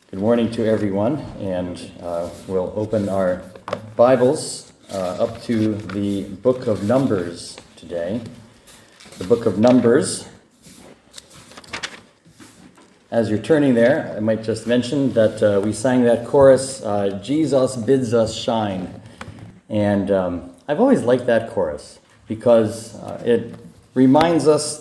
Good morning to everyone, and we'll open our Bibles up to the book of Numbers today. The book of Numbers. As you're turning there, I might just mention that we sang that chorus, Jesus bids us shine. And I've always liked that chorus because it reminds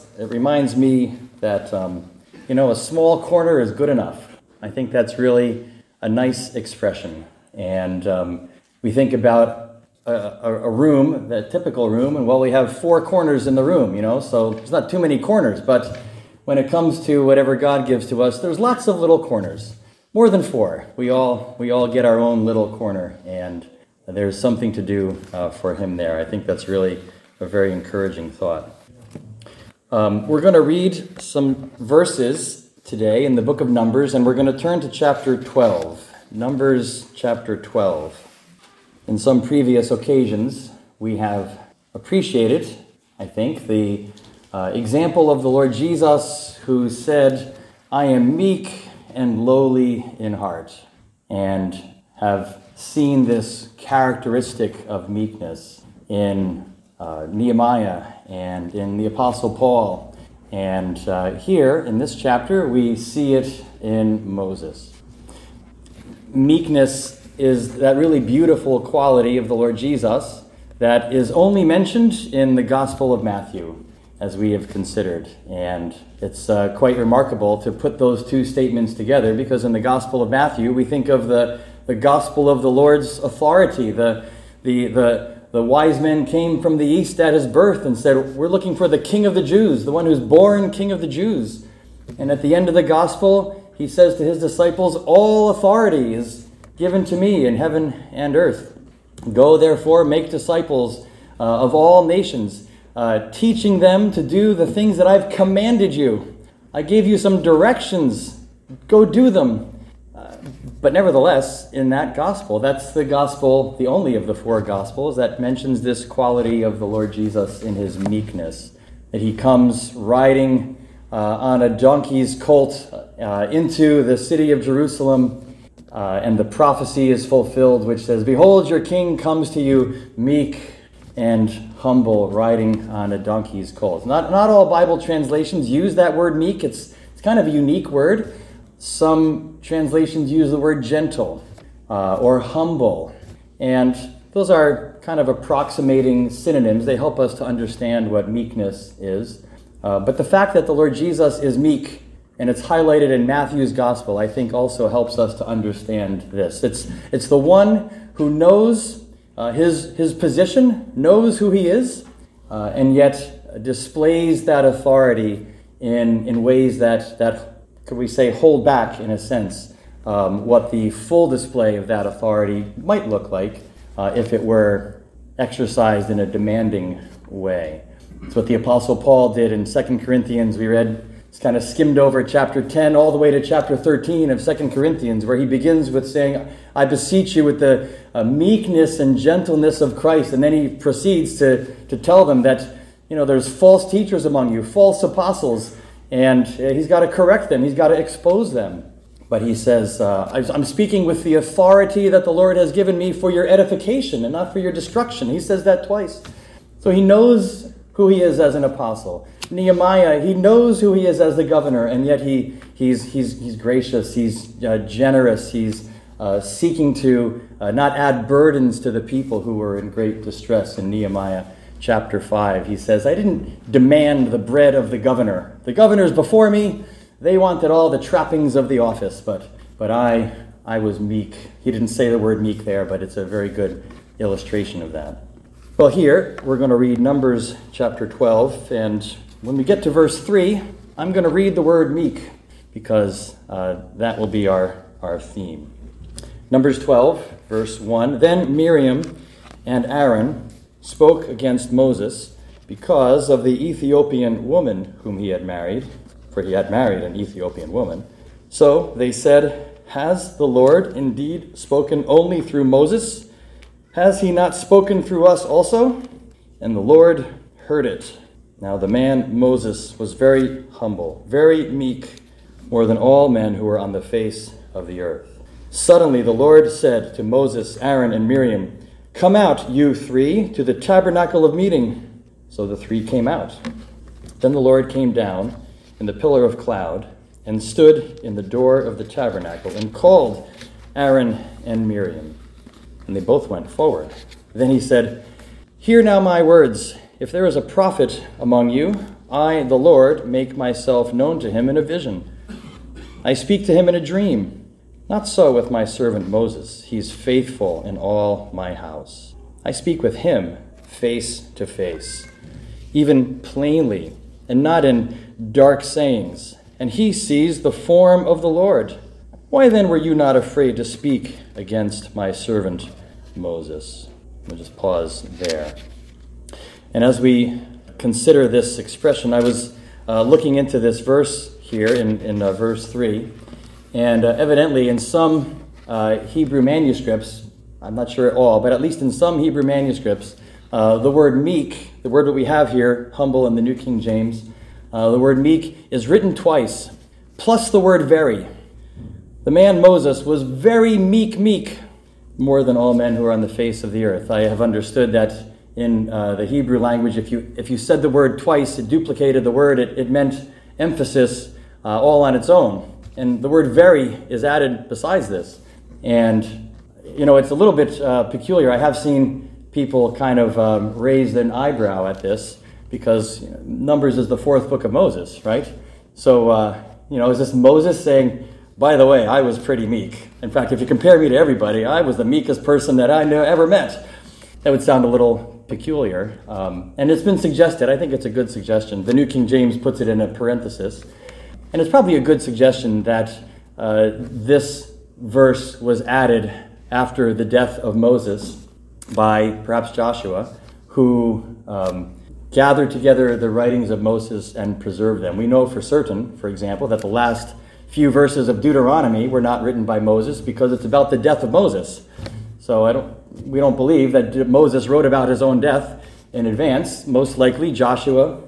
me that, a small corner is good enough. I think that's really a nice expression. And we think about a room, the typical room, and we have four corners in the room, so there's not too many corners. But when it comes to whatever God gives to us, there's lots of little corners, more than four. We all get our own little corner, and there's something to do for Him there. I think that's really a very encouraging thought. We're going to read some verses today in the book of Numbers, and we're going to turn to chapter 12. Numbers chapter 12. In some previous occasions, we have appreciated, I think, the example of the Lord Jesus, who said, "I am meek and lowly in heart," and have seen this characteristic of meekness in Nehemiah and in the Apostle Paul. And here, in this chapter, we see it in Moses. Meekness is that really beautiful quality of the Lord Jesus that is only mentioned in the Gospel of Matthew, as we have considered. And it's quite remarkable to put those two statements together, because in the Gospel of Matthew, we think of the gospel of the Lord's authority. The wise men came from the east at his birth and said, "We're looking for the King of the Jews, the one who's born King of the Jews." And at the end of the gospel, he says to his disciples, "All authority is given to me in heaven and earth. Go, therefore, make disciples of all nations, teaching them to do the things that I've commanded you. I gave you some directions. Go do them." But nevertheless, in that gospel, that's the gospel, the only of the four gospels, that mentions this quality of the Lord Jesus in his meekness, that he comes riding on a donkey's colt into the city of Jerusalem, and the prophecy is fulfilled, which says, "Behold, your king comes to you meek and humble, riding on a donkey's colt." Not all Bible translations use that word meek. It's kind of a unique word. Some translations use the word gentle or humble, and those are kind of approximating synonyms. They help us to understand what meekness is. But the fact that the Lord Jesus is meek, and it's highlighted in Matthew's gospel, I think also helps us to understand this. It's the one who knows his position, knows who he is, and yet displays that authority in ways that could we say, hold back, in a sense, what the full display of that authority might look like if it were exercised in a demanding way. It's what the Apostle Paul did in 2 Corinthians. We read, it's kind of skimmed over chapter 10 all the way to chapter 13 of 2 Corinthians, where he begins with saying, "I beseech you with the meekness and gentleness of Christ." And then he proceeds to tell them that, there's false teachers among you, false apostles, and he's got to correct them. He's got to expose them. But he says, I'm speaking with the authority that the Lord has given me for your edification and not for your destruction. He says that twice. So he knows who he is as an apostle. Nehemiah, he knows who he is as the governor, and yet he's gracious, he's generous, he's seeking to not add burdens to the people who were in great distress. In Nehemiah chapter 5, he says, "I didn't demand the bread of the governor. The governor's before me. They wanted all the trappings of the office, but I was meek." He didn't say the word meek there, but it's a very good illustration of that. Well, here we're going to read Numbers chapter 12, and when we get to verse 3, I'm going to read the word meek, because that will be our theme. Numbers 12, verse 1, "Then Miriam and Aaron spoke against Moses because of the Ethiopian woman whom he had married, for he had married an Ethiopian woman. So they said, 'Has the Lord indeed spoken only through Moses? Has he not spoken through us also?' And the Lord heard it. Now the man Moses was very humble, very meek, more than all men who were on the face of the earth. Suddenly the Lord said to Moses, Aaron, and Miriam, "Come out, you three, to the tabernacle of meeting." So the three came out. Then the Lord came down in the pillar of cloud and stood in the door of the tabernacle and called Aaron and Miriam. And they both went forward. Then he said, "Hear now my words. If there is a prophet among you, I, the Lord, make myself known to him in a vision. I speak to him in a dream. Not so with my servant Moses. He's faithful in all my house. I speak with him face to face, even plainly, and not in dark sayings. And he sees the form of the Lord. Why then were you not afraid to speak against my servant Moses?" We'll just pause there. And as we consider this expression, I was looking into this verse here in verse 3, and evidently in some Hebrew manuscripts, I'm not sure at all, but at least in some Hebrew manuscripts, the word meek, the word that we have here, humble in the New King James, the word meek is written twice, plus the word very. The man Moses was very meek, more than all men who are on the face of the earth. I have understood that in the Hebrew language, if you said the word twice, it duplicated the word, it meant emphasis all on its own. And the word very is added besides this. And, it's a little bit peculiar. I have seen people kind of raise an eyebrow at this because Numbers is the fourth book of Moses, right? So, is this Moses saying, "By the way, I was pretty meek. In fact, if you compare me to everybody, I was the meekest person that I ever met." That would sound a little peculiar. And it's been suggested, I think it's a good suggestion. The New King James puts it in a parenthesis. And it's probably a good suggestion that this verse was added after the death of Moses by perhaps Joshua, who gathered together the writings of Moses and preserved them. We know for certain, for example, that the last few verses of Deuteronomy were not written by Moses because it's about the death of Moses. So we don't believe that Moses wrote about his own death in advance. Most likely Joshua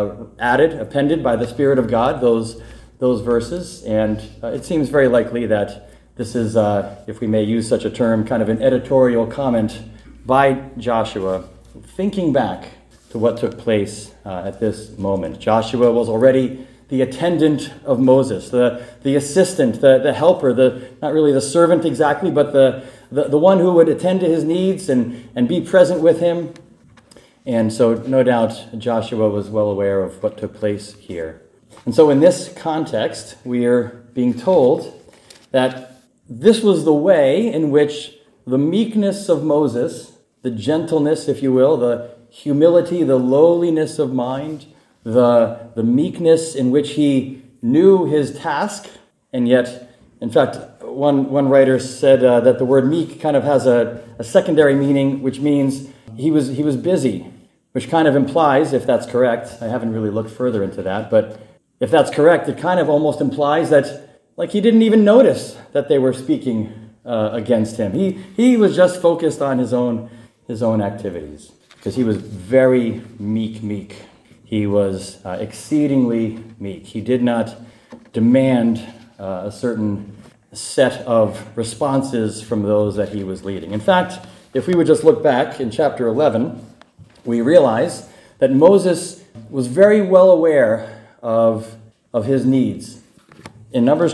appended by the Spirit of God those verses, and it seems very likely that this is, if we may use such a term, kind of an editorial comment by Joshua, thinking back to what took place at this moment. Joshua was already the attendant of Moses, the assistant, the helper, not really the servant exactly, but the one who would attend to his needs and be present with him. And so no doubt Joshua was well aware of what took place here. And so in this context, we are being told that this was the way in which the meekness of Moses, the gentleness, if you will, the humility, the lowliness of mind, the meekness in which he knew his task, and yet, in fact, one writer said that the word meek kind of has a secondary meaning, which means he was busy, which kind of implies, if that's correct, I haven't really looked further into that, but if that's correct, it kind of almost implies that like he didn't even notice that they were speaking against him. He was just focused on his own activities because he was very meek. He was exceedingly meek. He did not demand a certain set of responses from those that he was leading. In fact, if we would just look back in chapter 11, we realize that Moses was very well aware of his needs. In Numbers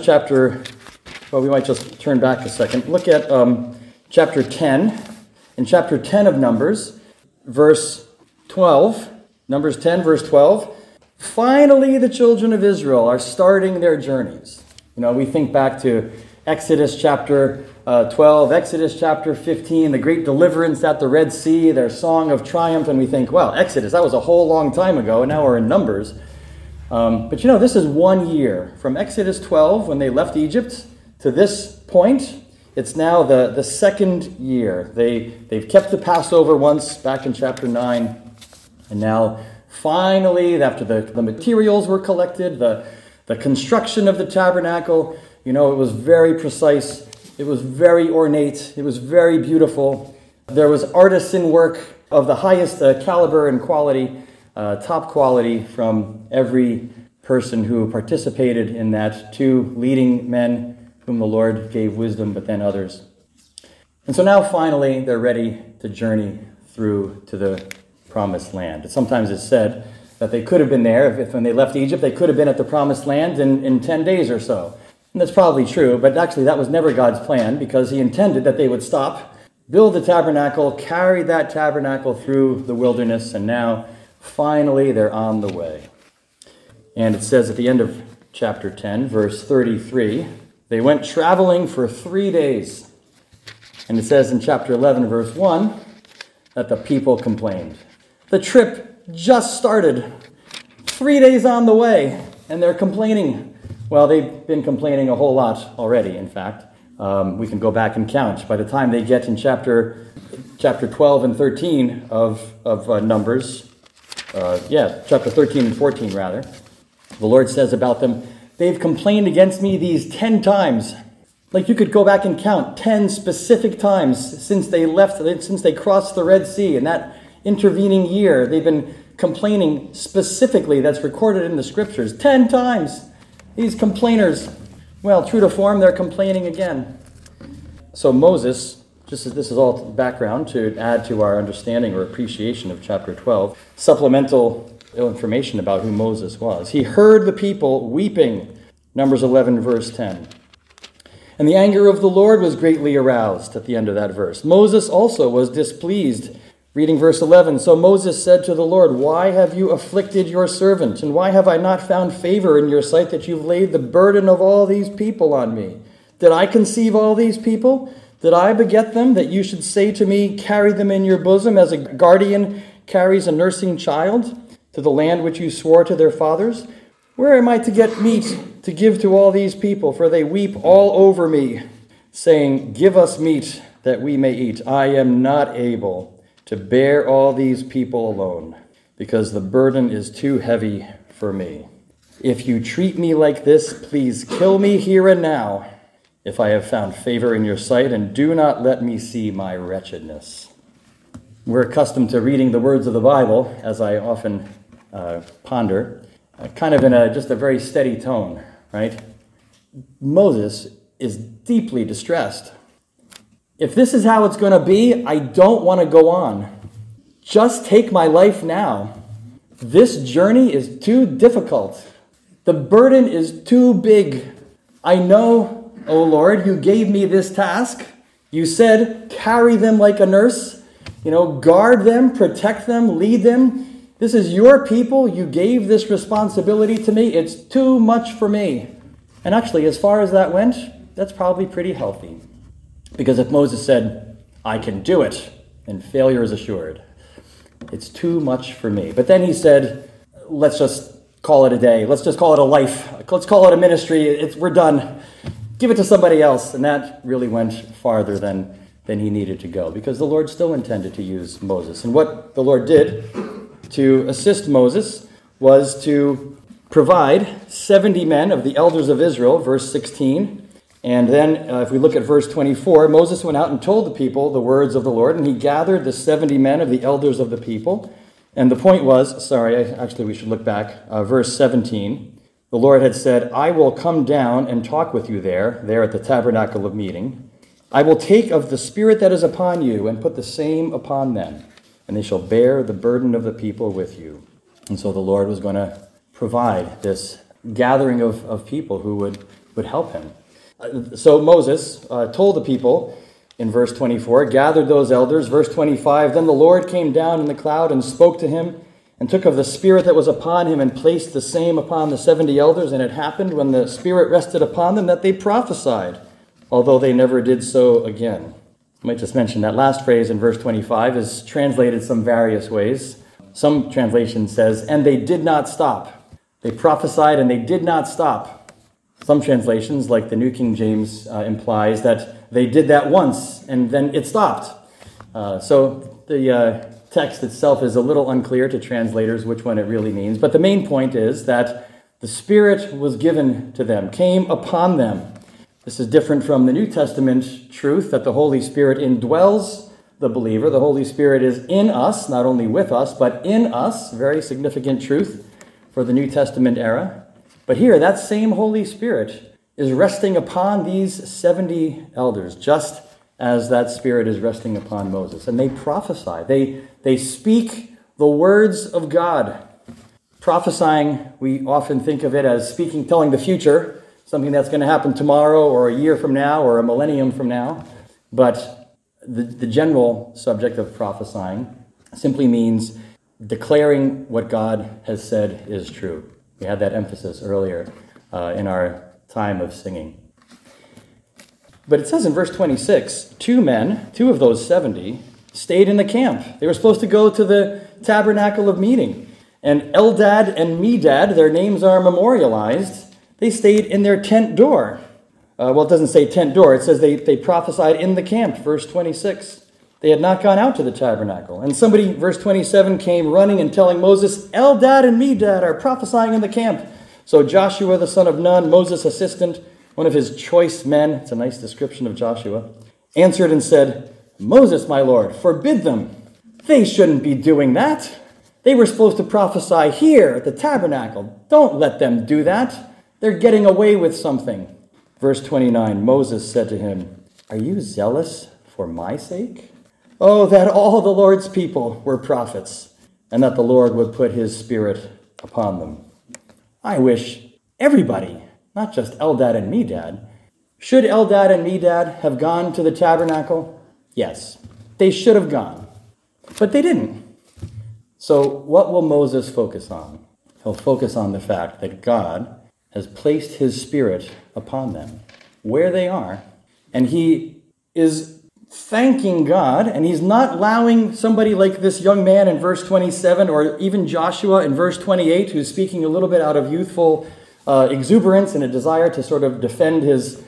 we might just turn back a second. Look at chapter 10. In chapter 10 of Numbers, verse 12, Numbers 10, verse 12, finally the children of Israel are starting their journeys. We think back to Exodus chapter 12, Exodus chapter 15, the great deliverance at the Red Sea, their song of triumph, and we think, well, Exodus, that was a whole long time ago, and now we're in Numbers. But this is 1 year. From Exodus 12, when they left Egypt, to this point, it's now the second year. They've kept the Passover once, back in chapter 9, and now finally, after the materials were collected, the construction of the tabernacle, it was very precise, it was very ornate, it was very beautiful. There was artisan work of the highest caliber and quality, top quality from every person who participated in that. 2 leading men whom the Lord gave wisdom, but then others. And so now finally they're ready to journey through to the promised land. Sometimes it's said that they could have been there, if when they left Egypt, they could have been at the promised land in 10 days or so. And that's probably true, but actually that was never God's plan, because he intended that they would stop, build the tabernacle, carry that tabernacle through the wilderness, and now finally they're on the way. And it says at the end of chapter 10, verse 33, they went traveling for 3 days. And it says in chapter 11, verse 1, that the people complained. The trip just started. 3 days on the way, and they're complaining. Well, they've been complaining a whole lot already, in fact. We can go back and count. By the time they get in chapter 12 and 13 of Numbers, chapter 13 and 14, rather, the Lord says about them, they've complained against me these 10 times. Like you could go back and count 10 specific times since they left, since they crossed the Red Sea. In that intervening year, they've been complaining specifically, that's recorded in the scriptures, 10 times. These complainers, well, true to form, they're complaining again. So Moses, just as this is all background to add to our understanding or appreciation of chapter 12, supplemental information about who Moses was. He heard the people weeping, Numbers 11, verse 10. And the anger of the Lord was greatly aroused at the end of that verse. Moses also was displeased. Reading verse 11, so Moses said to the Lord, why have you afflicted your servant? And why have I not found favor in your sight that you've laid the burden of all these people on me? Did I conceive all these people? Did I beget them, that you should say to me, carry them in your bosom as a guardian carries a nursing child to the land which you swore to their fathers? Where am I to get meat to give to all these people? For they weep all over me, saying, give us meat that we may eat. I am not able to bear all these people alone, because the burden is too heavy for me. If you treat me like this, please kill me here and now, if I have found favor in your sight, and do not let me see my wretchedness. We're accustomed to reading the words of the Bible, as I often ponder, kind of in just a very steady tone, right? Moses is deeply distressed. If this is how it's going to be, I don't want to go on. Just take my life now. This journey is too difficult. The burden is too big. I know, O Lord, you gave me this task. You said, carry them like a nurse. Guard them, protect them, lead them. This is your people. You gave this responsibility to me. It's too much for me. And actually, as far as that went, that's probably pretty healthy. Because if Moses said, I can do it, then failure is assured. It's too much for me. But then he said, let's just call it a day. Let's just call it a life. Let's call it a ministry. We're done. Give it to somebody else. And that really went farther than he needed to go, because the Lord still intended to use Moses. And what the Lord did to assist Moses was to provide 70 men of the elders of Israel, verse 16. And then if we look at verse 24, Moses went out and told the people the words of the Lord, and he gathered the 70 men of the elders of the people. And the point was, we should look back, verse 17. The Lord had said, I will come down and talk with you there at the tabernacle of meeting. I will take of the spirit that is upon you and put the same upon them, and they shall bear the burden of the people with you. And so the Lord was going to provide this gathering of people who would help him. So Moses told the people in verse 24, gathered those elders. Verse 25, then the Lord came down in the cloud and spoke to him and took of the spirit that was upon him and placed the same upon the 70 elders. And it happened when the spirit rested upon them that they prophesied, although they never did so again. I might just mention that last phrase in verse 25 is translated some various ways. Some translation says, and they did not stop. They prophesied and they did not stop. Some translations, like the New King James, implies that they did that once and then it stopped. So the text itself is a little unclear to translators which one it really means. But the main point is that the Spirit was given to them, came upon them. This is different from the New Testament truth that the Holy Spirit indwells the believer. The Holy Spirit is in us, not only with us, but in us. Very significant truth for the New Testament era. But here, that same Holy Spirit is resting upon these 70 elders, just as that Spirit is resting upon Moses. And they prophesy. They speak the words of God. Prophesying, we often think of it as telling the future, something that's going to happen tomorrow or a year from now or a millennium from now. But the general subject of prophesying simply means declaring what God has said is true. We had that emphasis earlier in our time of singing. But it says in verse 26, 2 of those 70, stayed in the camp. They were supposed to go to the tabernacle of meeting. And Eldad and Medad, their names are memorialized, they stayed in their tent door. Well, it doesn't say tent door. It says they prophesied in the camp, verse 26. They had not gone out to the tabernacle. And somebody, verse 27, came running and telling Moses, Eldad and Medad are prophesying in the camp. So Joshua, the son of Nun, Moses' assistant, one of his choice men, it's a nice description of Joshua, answered and said, Moses, my lord, forbid them. They shouldn't be doing that. They were supposed to prophesy here at the tabernacle. Don't let them do that. They're getting away with something. Verse 29, Moses said to him, Are you zealous for my sake? Oh, that all the Lord's people were prophets, and that the Lord would put his Spirit upon them. I wish everybody, not just Eldad and Medad. Should Eldad and Medad have gone to the tabernacle? Yes, they should have gone. But they didn't. So what will Moses focus on? He'll focus on the fact that God has placed his Spirit upon them, where they are, and he is thanking God, and he's not allowing somebody like this young man in verse 27, or even Joshua in verse 28, who's speaking a little bit out of youthful exuberance and a desire to sort of defend his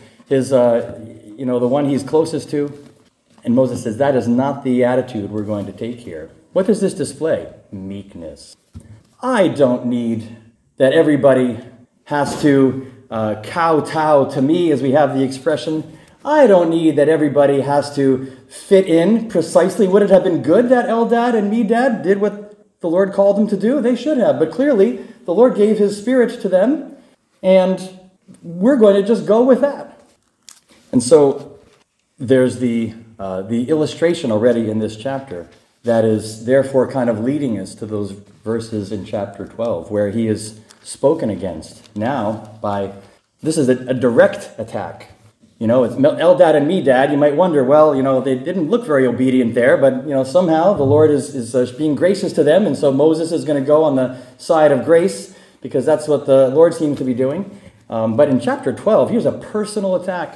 the one he's closest to. And Moses says, that is not the attitude we're going to take here. What does this display? Meekness. I don't need that everybody has to kowtow to me, as we have the expression. I don't need that everybody has to fit in precisely. Would it have been good that Eldad and Medad did what the Lord called them to do? They should have. But clearly, the Lord gave his Spirit to them, and we're going to just go with that. And so there's the illustration already in this chapter that is therefore kind of leading us to those verses in chapter 12, where he is spoken against now by, this is a direct attack. It's Eldad and Medad. You might wonder, well, they didn't look very obedient there, but, somehow the Lord is being gracious to them, and so Moses is going to go on the side of grace, because that's what the Lord seems to be doing. But in chapter 12, here's a personal attack.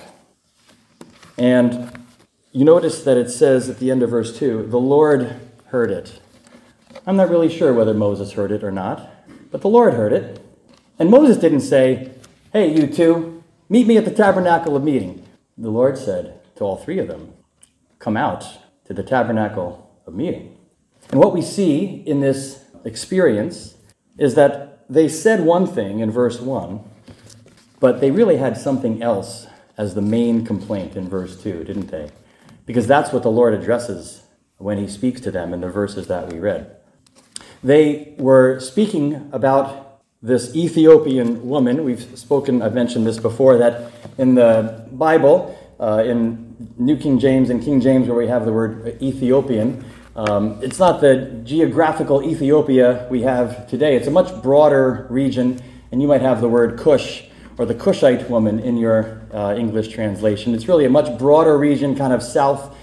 And you notice that it says at the end of verse 2, the Lord heard it. I'm not really sure whether Moses heard it or not, but the Lord heard it. And Moses didn't say, hey, you two, meet me at the tabernacle of meeting. The Lord said to all 3 of them, come out to the tabernacle of meeting. And what we see in this experience is that they said one thing in verse 1, but they really had something else as the main complaint in verse 2, didn't they? Because that's what the Lord addresses when he speaks to them in the verses that we read. They were speaking about this Ethiopian woman. I've mentioned this before, that in the Bible, in New King James and King James, where we have the word Ethiopian, it's not the geographical Ethiopia we have today. It's a much broader region, and you might have the word Cush, or the Cushite woman in your English translation. It's really a much broader region, kind of south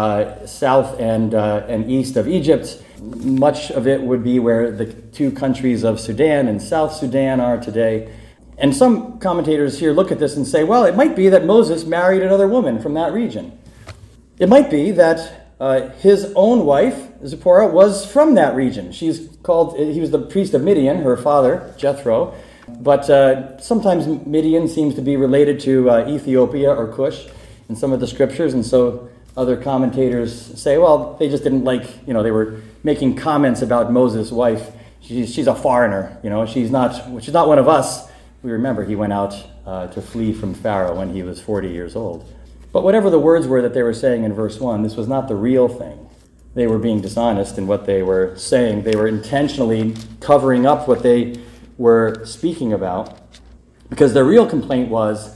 and east of Egypt. Much of it would be where the 2 countries of Sudan and South Sudan are today. And some commentators here look at this and say, well, it might be that Moses married another woman from that region. It might be that his own wife, Zipporah, was from that region. He was the priest of Midian, her father, Jethro. But sometimes Midian seems to be related to Ethiopia or Cush in some of the scriptures, and so other commentators say, well, they just didn't like, they were making comments about Moses' wife. She's a foreigner, she's not one of us. We remember he went out to flee from Pharaoh when he was 40 years old. But whatever the words were that they were saying in verse 1, this was not the real thing. They were being dishonest in what they were saying. They were intentionally covering up what they were speaking about, because their real complaint was,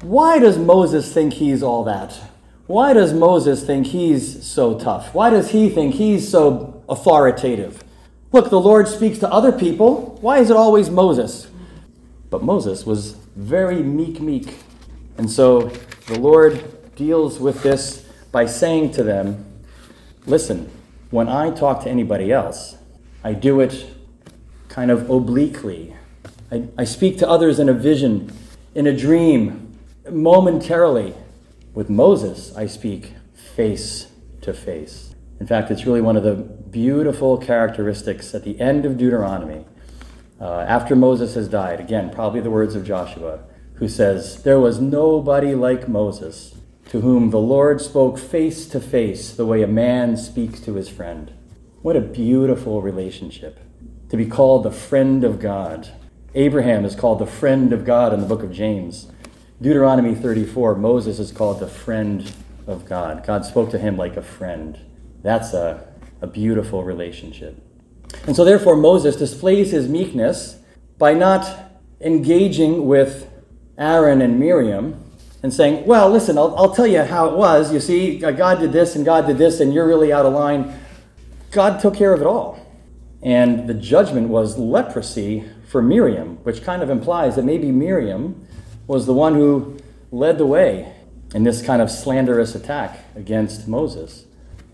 why does Moses think he's all that? Why does Moses think he's so tough? Why does he think he's so authoritative? Look, the Lord speaks to other people. Why is it always Moses? But Moses was very meek. And so the Lord deals with this by saying to them, listen, when I talk to anybody else, I do it kind of obliquely. I speak to others in a vision, in a dream, momentarily. With Moses, I speak face to face. In fact, it's really one of the beautiful characteristics at the end of Deuteronomy, after Moses has died, again, probably the words of Joshua, who says, there was nobody like Moses, to whom the Lord spoke face to face the way a man speaks to his friend. What a beautiful relationship, to be called the friend of God. Abraham is called the friend of God in the book of James. Deuteronomy 34, Moses is called the friend of God. God spoke to him like a friend. That's a beautiful relationship. And so therefore Moses displays his meekness by not engaging with Aaron and Miriam and saying, well, listen, I'll tell you how it was. You see, God did this and God did this and you're really out of line. God took care of it all. And the judgment was leprosy for Miriam, which kind of implies that maybe Miriam was the one who led the way in this kind of slanderous attack against Moses.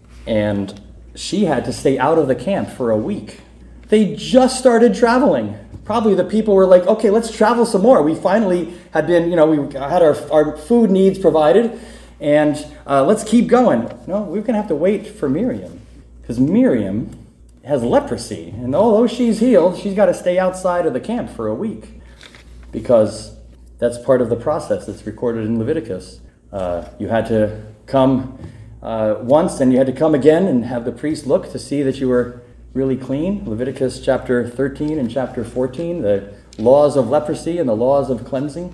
And she had to stay out of the camp for a week. They just started traveling. Probably the people were like, okay, let's travel some more. We finally had been, we had our food needs provided, and let's keep going. No, we're going to have to wait for Miriam, because Miriam has leprosy. And although she's healed, she's got to stay outside of the camp for a week, because that's part of the process that's recorded in Leviticus. You had to come once, and you had to come again and have the priest look to see that you were really clean. Leviticus chapter 13 and chapter 14, the laws of leprosy and the laws of cleansing.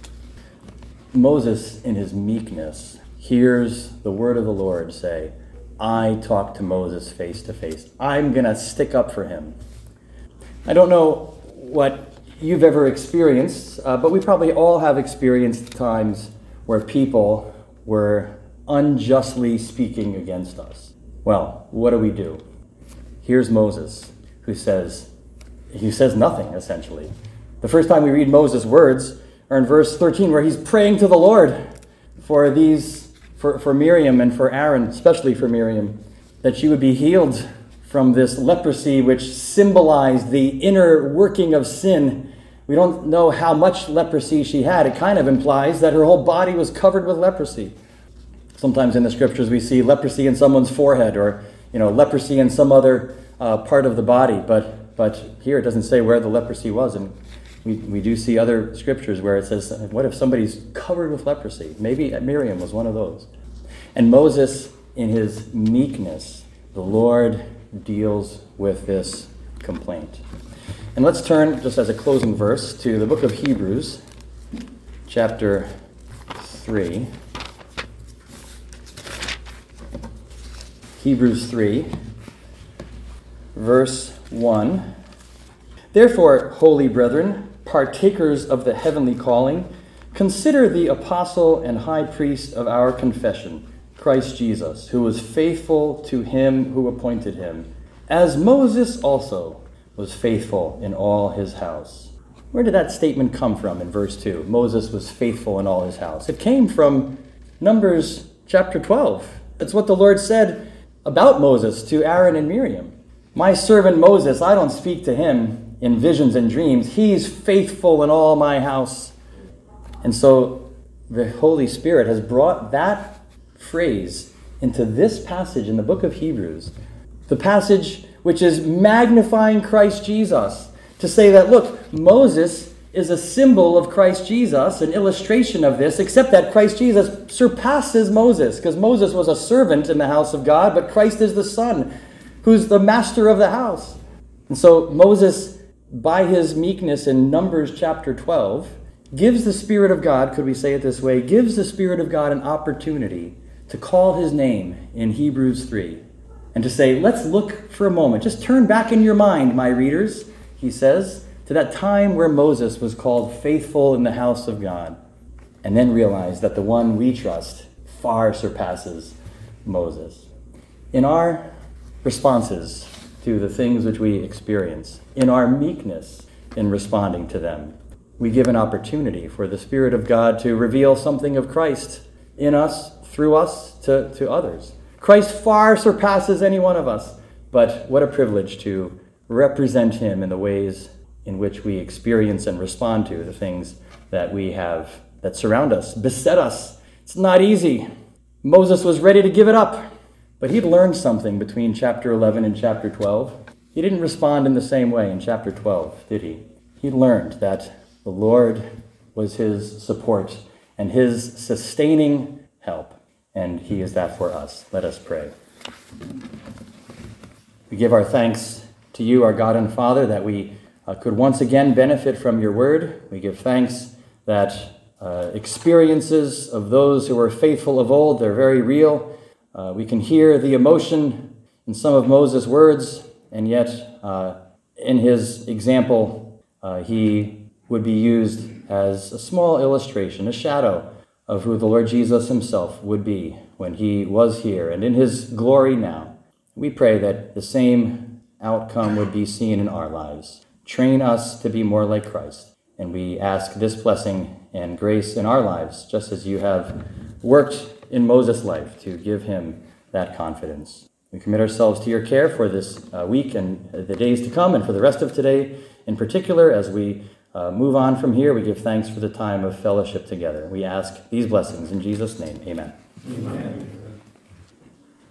Moses, in his meekness, hears the word of the Lord say, I talked to Moses face to face. I'm going to stick up for him. I don't know what you've ever experienced, but we probably all have experienced times where people were unjustly speaking against us. Well, what do? Here's Moses, who says nothing, essentially. The first time we read Moses' words are in verse 13, where he's praying to the Lord for Miriam and for Aaron, especially for Miriam, that she would be healed from this leprosy, which symbolized the inner working of sin. We don't know how much leprosy she had. It kind of implies that her whole body was covered with leprosy. Sometimes in the scriptures we see leprosy in someone's forehead, or leprosy in some other part of the body. But here it doesn't say where the leprosy was, and we do see other scriptures where it says, what if somebody's covered with leprosy? Maybe Miriam was one of those. And Moses, in his meekness, the Lord deals with this complaint. And let's turn, just as a closing verse, to the book of Hebrews, chapter 3. Hebrews 3, verse 1. Therefore, holy brethren, partakers of the heavenly calling, consider the apostle and high priest of our confession, Christ Jesus, who was faithful to him who appointed him, as Moses also was faithful in all his house. Where did that statement come from in verse 2? Moses was faithful in all his house. It came from Numbers chapter 12. It's what the Lord said about Moses to Aaron and Miriam. My servant Moses, I don't speak to him in visions and dreams. He's faithful in all my house. And so the Holy Spirit has brought that phrase into this passage in the book of Hebrews, the passage which is magnifying Christ Jesus, to say that, look, Moses is a symbol of Christ Jesus, an illustration of this, except that Christ Jesus surpasses Moses, because Moses was a servant in the house of God, but Christ is the Son, who's the master of the house. And so Moses, by his meekness in Numbers chapter 12, gives the Spirit of God, could we say it this way, gives the Spirit of God an opportunity to call his name in Hebrews 3, and to say, let's look for a moment, just turn back in your mind, my readers, he says, to that time where Moses was called faithful in the house of God. and then realize that the one we trust far surpasses Moses. In our responses to the things which we experience, in our meekness in responding to them, we give an opportunity for the Spirit of God to reveal something of Christ in us, through us, to others. Christ far surpasses any one of us, but what a privilege to represent him in the ways in which we experience and respond to the things that we have that surround us, beset us. It's not easy. Moses was ready to give it up, but he'd learned something between chapter 11 and chapter 12. He didn't respond in the same way in chapter 12, did he? He learned that the Lord was his support and his sustaining help, and he is that for us. Let us pray. We give our thanks to you, our God and Father, that we could once again benefit from your word. We give thanks that experiences of those who were faithful of old, they're very real. We can hear the emotion in some of Moses' words, and yet in his example, he would be used as a small illustration, a shadow of who the Lord Jesus himself would be when he was here and in his glory now. We pray that the same outcome would be seen in our lives. Train us to be more like Christ. And we ask this blessing and grace in our lives, just as you have worked in Moses' life to give him that confidence. We commit ourselves to your care for this week and the days to come, and for the rest of today in particular. As we move on from here, we give thanks for the time of fellowship together. We ask these blessings in Jesus' name. Amen. Amen.